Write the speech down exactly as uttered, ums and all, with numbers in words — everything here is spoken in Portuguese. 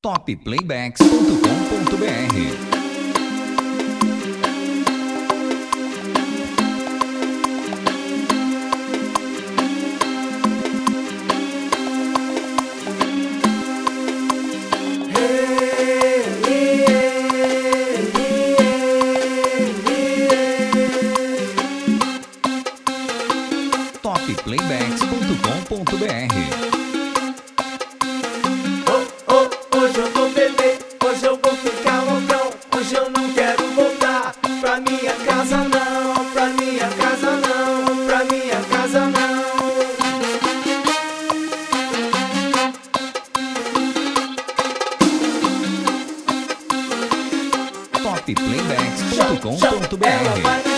top playbacks ponto com ponto br. top playbacks ponto com ponto br. Oh, oh, hoje eu vou beber, hoje eu vou ficar loucão. Hoje eu não quero voltar pra minha casa não, pra minha casa não, pra minha casa não. top playbacks ponto com ponto br.